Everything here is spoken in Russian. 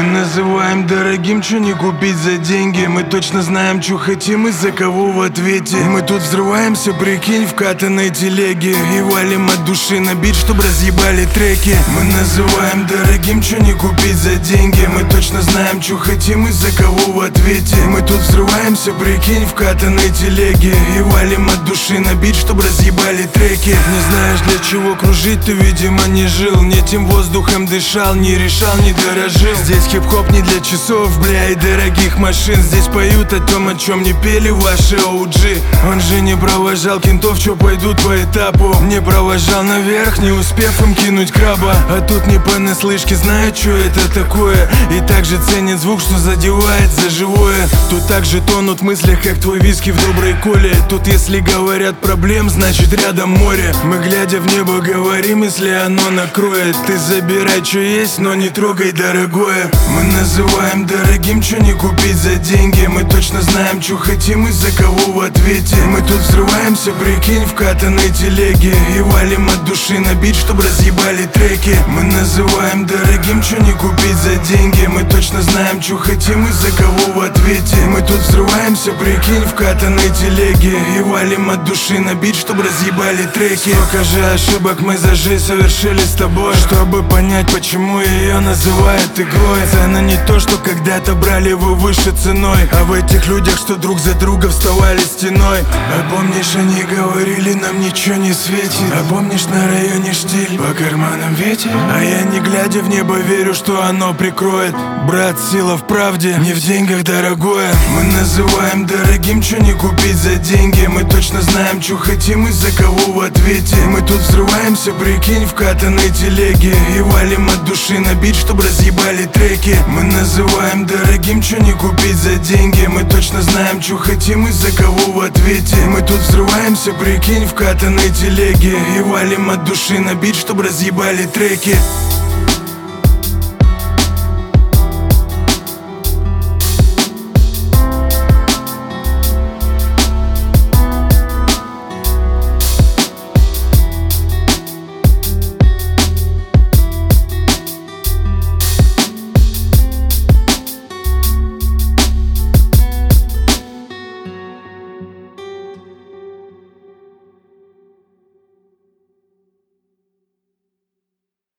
называем дорогим, чё не купить за деньги. Мы точно знаем, чё хотим и за кого в ответе. Мы тут взрываемся, прикинь, в катанной телеге и валим от души на бит, чтоб разъебали треки. Мы называем дорогим, чё не купить за деньги. Мы точно знаем, чё хотим и за кого в ответе. Мы тут взрываемся, прикинь, в катанной телеге и валим от души на бит, чтоб разъебали треки. Не знаешь, для чего кружить, ты, видимо, не жил, не тем воздухом дышал, не решал, не дорожил. Здесь хип-хоп не для часов, бля, и дорогих машин. Здесь поют о том, о чем не пели ваши OG. Он же не провожал кентов, чё пойдут по этапу. Не провожал наверх, не успев им кинуть краба. А тут не понаслышке знают, чё это такое. И также ценят звук, что задевает за живое. Тут также тонут в мыслях, как твой виски в доброй коле. Тут если говорят проблем, значит рядом море. Мы глядя в небо говорим, если оно накроет. Ты забирай, чё есть, но не трогай дорогое. Мы называем дорогим, чё не купить за деньги. Мы точно знаем, чё хотим и за кого в ответе. Мы тут взрываемся, прикинь, в катанной телеге и валим от души на бит, чтоб разъебали треки. Мы называем дорогим, чё не купить за деньги. Мы точно знаем, чё хотим и за кого в ответе. Мы тут взрываемся, прикинь, в катанной телеге и валим от души на бит, чтоб разъебали треки. Сколько же ошибок мы за жизнь совершили с тобой, чтобы понять, почему ее называют игрой. Цена не то, что когда-то брали вы выше ценой, а в этих людях, что друг за друга вставали стеной. А помнишь, они говорили, нам ничего не светит. А помнишь, на районе штиль, по карманам ветер. А я, не глядя в небо, верю, что оно прикроет. Брат, сила в правде, не в деньгах, дорогое. Мы называем дорогим, чё не купить за деньги. Мы точно знаем, чё хотим и за кого в ответе. Мы тут взрываемся, прикинь, в катанной телеге и валим от души на бит, чтоб разъебали треки. Мы называем дорогим, чё не купить за деньги. Мы точно знаем, чё хотим и за кого в ответе. Мы тут взрываемся, прикинь, в катанной телеге и валим от души на бит, чтоб разъебали треки.